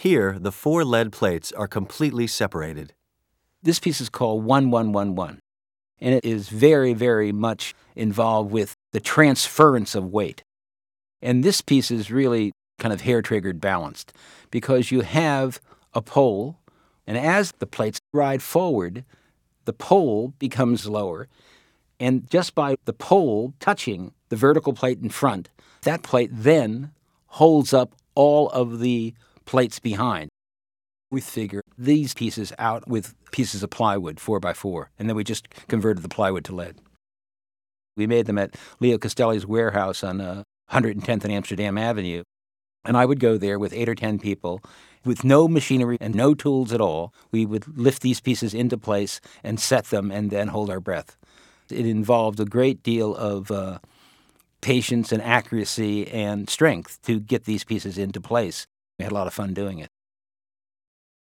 Here, the four lead plates are completely separated. This piece is called 1111, and it is very, very much involved with the transference of weight. And this piece is really kind of hair-triggered balanced because you have a pole, and as the plates ride forward, the pole becomes lower, and just by the pole touching the vertical plate in front, that plate then holds up all of the plates behind. We figure these pieces out with pieces of plywood, 4x4, and then we just converted the plywood to lead. We made them at Leo Castelli's warehouse on 110th and Amsterdam Avenue, and I would go there with 8 or 10 people with no machinery and no tools at all. We would lift these pieces into place and set them and then hold our breath. It involved a great deal of patience and accuracy and strength to get these pieces into place. We had a lot of fun doing it.